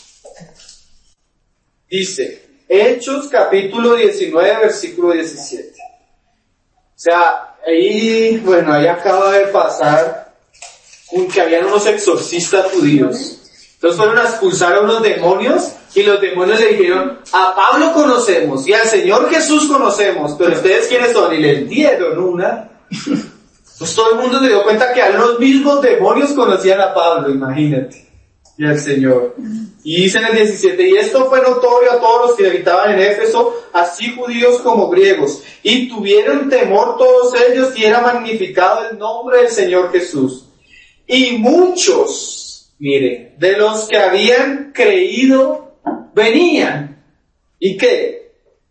Dice, Hechos capítulo 19, versículo 17. O sea, ahí acaba de pasar que habían unos exorcistas judíos. Entonces fueron a expulsar a unos demonios y los demonios le dijeron, a Pablo conocemos y al Señor Jesús conocemos, pero ¿ustedes quiénes son? Y les dieron una. Pues todo el mundo se dio cuenta que a los mismos demonios conocían a Pablo, imagínate, y al Señor. Y dice en el 17, y esto fue notorio a todos los que habitaban en Éfeso, así judíos como griegos, y tuvieron temor todos ellos y era magnificado el nombre del Señor Jesús. Y muchos, mire, de los que habían creído, venían, ¿y qué?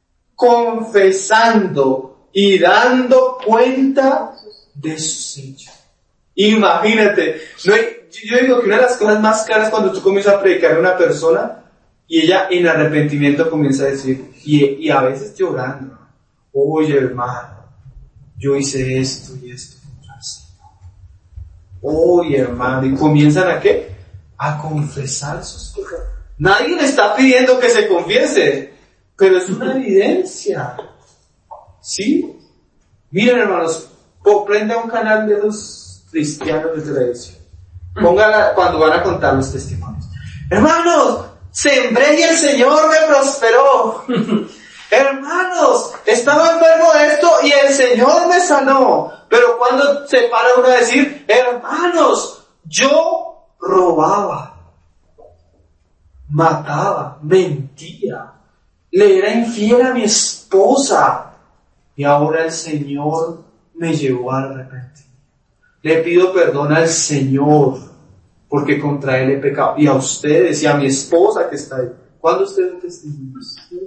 Confesando y dando cuenta de sus hechos. Imagínate, yo digo que una de las cosas más caras cuando tú comienzas a predicar a una persona y ella en arrepentimiento comienza a decir, y a veces llorando, oye hermano, yo hice esto y esto contra el Señor. Oye hermano, y comienzan ¿a qué? A confesar sus cosas. Nadie le está pidiendo que se confiese, pero es una evidencia. ¿Sí? Miren hermanos, prenda un canal de los cristianos de televisión. Póngala cuando van a contar los testimonios. Hermanos, sembré y el Señor me prosperó. Hermanos, estaba enfermo de esto y el Señor me sanó. Pero cuando se para uno a decir, hermanos, yo robaba, mataba, mentía, le era infiel a mi esposa y ahora el Señor me llevó a arrepentir. Le pido perdón al Señor porque contra Él he pecado. Y a ustedes y a mi esposa que está ahí. ¿Cuándo ustedes testimonio?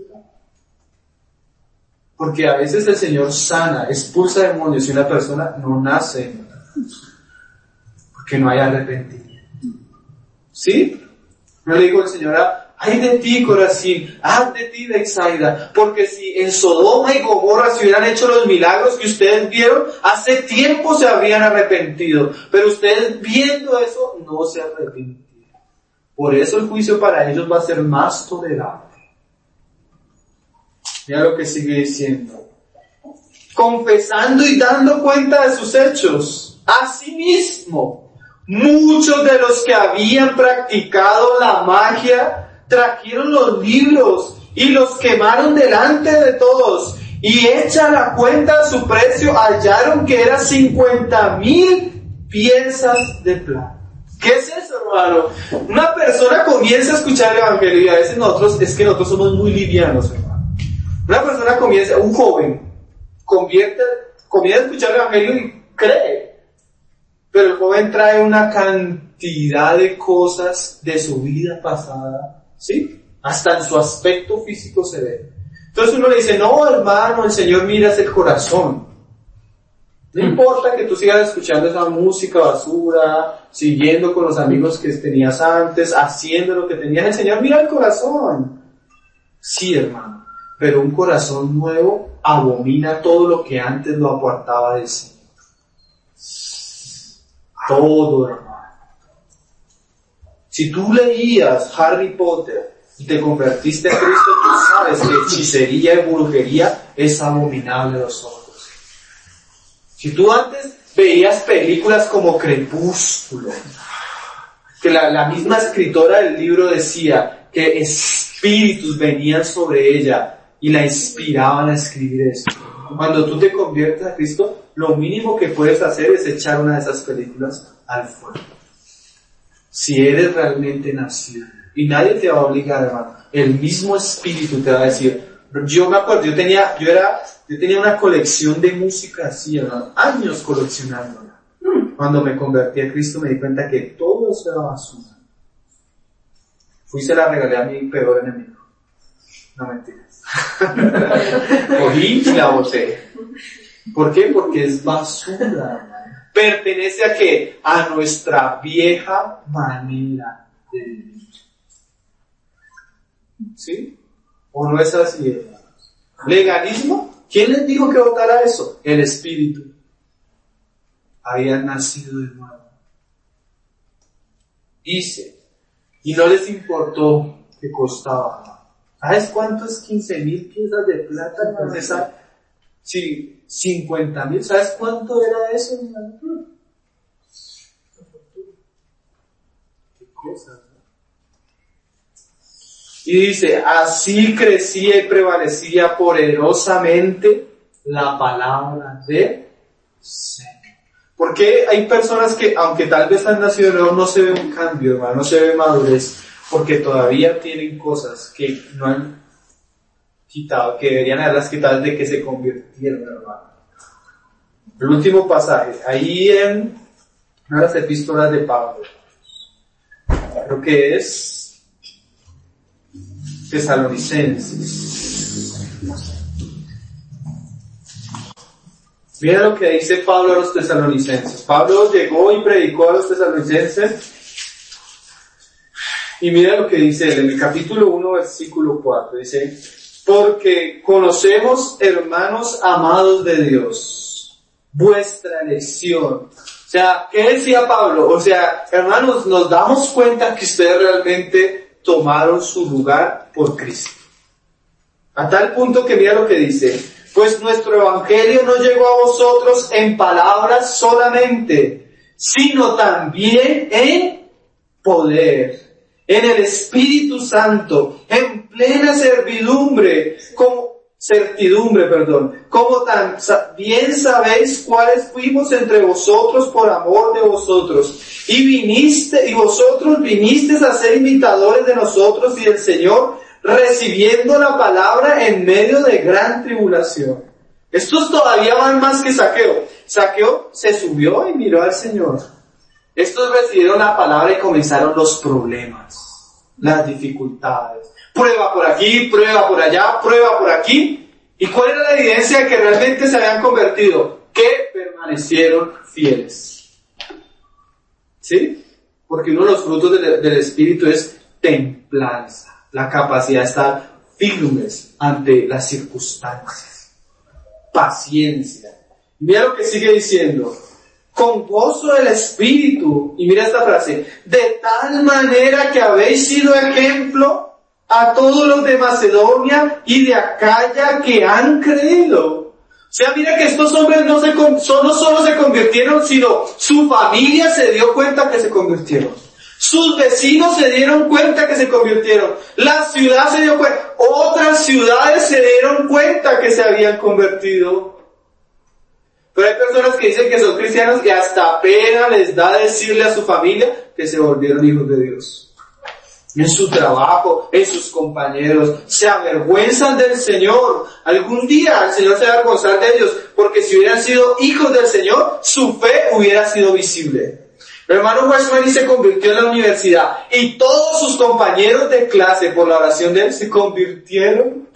Porque a veces el Señor sana, expulsa demonios y una persona no nace porque no hay arrepentimiento. ¿Sí? No le digo al Señor, ay de ti, Corazín, ay de ti, Bethsaida, porque si en Sodoma y Gomorra se hubieran hecho los milagros que ustedes vieron, hace tiempo se habrían arrepentido, pero ustedes viendo eso, no se arrepintieron. Por eso el juicio para ellos va a ser más tolerable. Mira lo que sigue diciendo. Confesando y dando cuenta de sus hechos. Asimismo, muchos de los que habían practicado la magia trajeron los libros y los quemaron delante de todos. Y hecha la cuenta de su precio, hallaron que eran 50,000 piezas de plata. ¿Qué es eso, hermano? Una persona comienza a escuchar el Evangelio y a veces nosotros somos muy livianos, hermano. Una persona un joven, comienza a escuchar el Evangelio y cree. Pero el joven trae una cantidad de cosas de su vida pasada, ¿sí? Hasta en su aspecto físico se ve. Entonces uno le dice, no hermano, el Señor mira hacia el corazón. No importa que tú sigas escuchando esa música basura, siguiendo con los amigos que tenías antes, haciendo lo que tenías, el Señor mira el corazón. Sí, hermano, pero un corazón nuevo abomina todo lo que antes lo apartaba del Señor. Todo, hermano. Si tú leías Harry Potter y te convertiste a Cristo, tú sabes que hechicería y brujería es abominable a los ojos. Si tú antes veías películas como Crepúsculo, que la misma escritora del libro decía que espíritus venían sobre ella y la inspiraban a escribir esto. Cuando tú te conviertes a Cristo, lo mínimo que puedes hacer es echar una de esas películas al fuego. Si eres realmente nacido. Y nadie te va a obligar, hermano. El mismo Espíritu te va a decir. Yo me acuerdo, yo tenía una colección de música así, hermano, años coleccionándola. Cuando me convertí a Cristo me di cuenta que todo eso era basura. Fui y se la regalé a mi peor enemigo. No, mentiras. Cogí y la boté. ¿Por qué? Porque es basura. ¿Pertenece a qué? A nuestra vieja manera de vivir. ¿Sí? ¿O no es así, hermanos? ¿Legalismo? ¿Quién les dijo que votara eso? El Espíritu. Habían nacido de nuevo. Hice. Y no les importó que costaba. ¿Sabes cuánto es 15,000 piezas de plata? Sí, 50,000. ¿Sabes cuánto era eso? Qué cosas, ¿no? Y dice, así crecía y prevalecía poderosamente la palabra de Señor. Porque hay personas que, aunque tal vez han nacido de nuevo, no se ve un cambio, hermano, no se ve madurez, porque todavía tienen cosas que no han quitado, que deberían haberlas quitado de que se convirtieron, hermano. El último pasaje, ahí en una de las epístolas de Pablo, creo que es Tesalonicenses. Mira lo que dice Pablo a los tesalonicenses. Pablo llegó y predicó a los tesalonicenses. Y mira lo que dice él en el capítulo 1, versículo 4. Dice, porque conocemos, hermanos amados de Dios, vuestra elección. O sea, ¿qué decía Pablo? O sea, hermanos, nos damos cuenta que ustedes realmente tomaron su lugar por Cristo. A tal punto que mira lo que dice. Pues nuestro evangelio no llegó a vosotros en palabras solamente, sino también en poder, en el Espíritu Santo, en plena certidumbre, como tan bien sabéis cuáles fuimos entre vosotros por amor de vosotros, y vosotros vinisteis a ser imitadores de nosotros y del Señor, recibiendo la palabra en medio de gran tribulación. Estos todavía van más que Zaqueo. Zaqueo se subió y miró al Señor. Estos recibieron la palabra y comenzaron los problemas, las dificultades. Prueba por aquí, prueba por allá, prueba por aquí. ¿Y cuál era la evidencia de que realmente se habían convertido? Que permanecieron fieles. ¿Sí? Porque uno de los frutos del Espíritu es templanza. La capacidad de estar firmes ante las circunstancias. Paciencia. Mira lo que sigue diciendo. Con gozo del Espíritu. Y mira esta frase. De tal manera que habéis sido ejemplo a todos los de Macedonia y de Acaya que han creído. O sea, mira que estos hombres no solo se convirtieron, sino su familia se dio cuenta que se convirtieron. Sus vecinos se dieron cuenta que se convirtieron. La ciudad se dio cuenta. Otras ciudades se dieron cuenta que se habían convertido. Pero hay personas que dicen que son cristianos y hasta pena les da decirle a su familia que se volvieron hijos de Dios. En su trabajo, en sus compañeros, se avergüenzan del Señor. Algún día el Señor se va a avergonzar de ellos, porque si hubieran sido hijos del Señor, su fe hubiera sido visible. El hermano Weissman se convirtió en la universidad y todos sus compañeros de clase por la oración de él se convirtieron.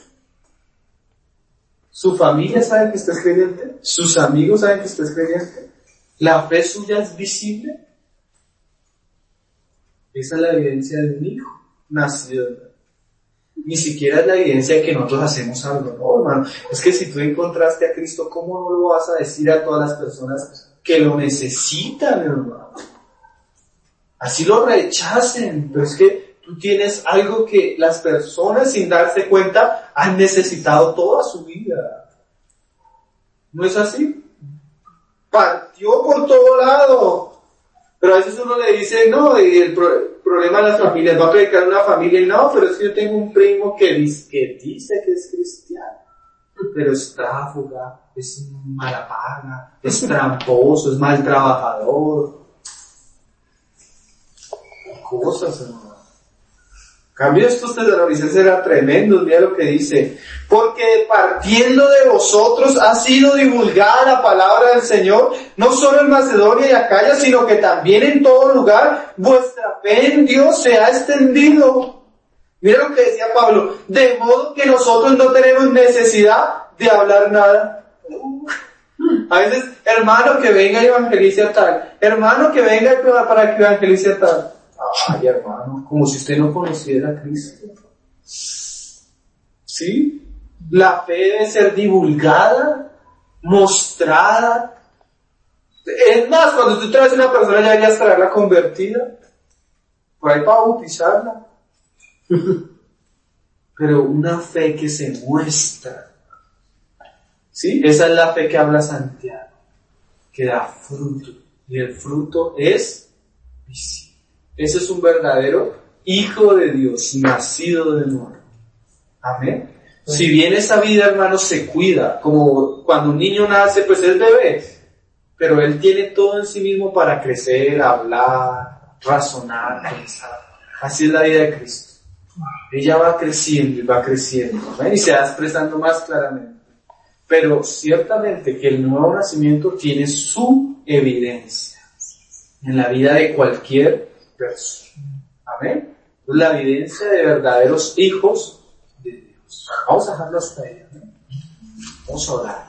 Su familia sabe que usted es creyente, sus amigos saben que usted es creyente, la fe suya es visible. Esa es la evidencia de un hijo nacido. Ni siquiera es la evidencia de que nosotros hacemos algo, no, hermano. Es que si tú encontraste a Cristo, ¿cómo no lo vas a decir a todas las personas que lo necesitan, hermano? Así lo rechacen, pero es que tú tienes algo que las personas sin darse cuenta han necesitado toda su vida. ¿No es así? Partió por todo lado. Pero a veces uno le dice, no, y el problema de las familias, va a predicar una familia y no, pero es que yo tengo un primo que dice que es cristiano, pero es tráfuga, es mala paga, es tramposo, es mal trabajador. Cosas, hermano. En cambio, estos tesalonicenses eran tremendos, mira lo que dice. Porque partiendo de vosotros ha sido divulgada la palabra del Señor, no solo en Macedonia y Acaya, sino que también en todo lugar vuestra fe en Dios se ha extendido. Mira lo que decía Pablo, de modo que nosotros no tenemos necesidad de hablar nada. A veces, hermano que venga y evangelice a tal, hermano que venga para que evangelice a tal. Ay, hermano, como si usted no conociera a Cristo. ¿Sí? La fe debe ser divulgada, mostrada. Es más, cuando tú traes a una persona ya deberías traerla convertida. Por ahí para bautizarla. Pero una fe que se muestra. ¿Sí? Esa es la fe que habla Santiago. Que da fruto. Y el fruto es visible. Ese es un verdadero hijo de Dios, nacido de nuevo. Amén. Si bien esa vida, hermano, se cuida, como cuando un niño nace, pues es bebé, pero él tiene todo en sí mismo para crecer, hablar, razonar, pensar. Así es la vida de Cristo. Ella va creciendo y va creciendo, ¿amén? Y se va expresando más claramente. Pero ciertamente que el nuevo nacimiento tiene su evidencia en la vida de cualquier persona. Amén. La evidencia de verdaderos hijos de Dios. Vamos a dejarlo hasta ahí. ¿Amén? Vamos a orar.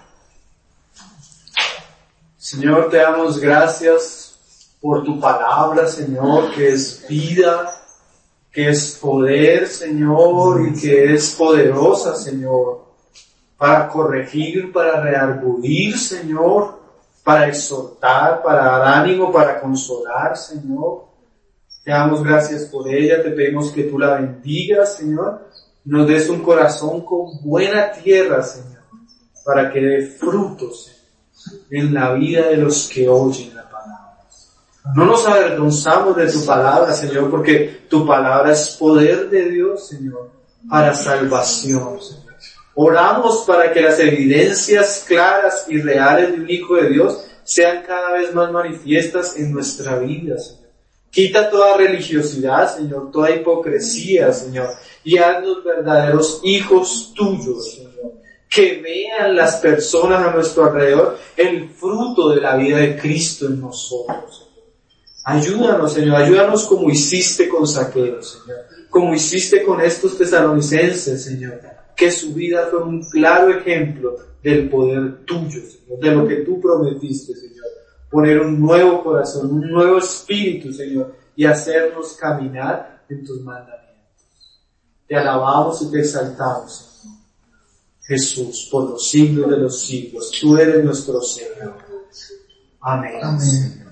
Señor, te damos gracias por tu palabra, Señor, que es vida, que es poder, Señor, y que es poderosa, Señor, para corregir, para redarguir, Señor, para exhortar, para dar ánimo, para consolar, Señor. Te damos gracias por ella, te pedimos que tú la bendigas, Señor, y nos des un corazón con buena tierra, Señor, para que dé frutos en la vida de los que oyen la palabra. No nos avergonzamos de tu palabra, Señor, porque tu palabra es poder de Dios, Señor, para salvación, Señor. Oramos para que las evidencias claras y reales de un Hijo de Dios sean cada vez más manifiestas en nuestra vida, Señor. Quita toda religiosidad, Señor, toda hipocresía, Señor, y haznos verdaderos hijos tuyos, Señor. Que vean las personas a nuestro alrededor el fruto de la vida de Cristo en nosotros, Señor. Ayúdanos, Señor, ayúdanos como hiciste con Zaqueo, Señor, como hiciste con estos tesalonicenses, Señor, que su vida fue un claro ejemplo del poder tuyo, Señor, de lo que tú prometiste, Señor. Poner un nuevo corazón, un nuevo espíritu, Señor, y hacernos caminar en tus mandamientos. Te alabamos y te exaltamos, Señor. Jesús, por los siglos de los siglos, tú eres nuestro Señor. Amén. Amén.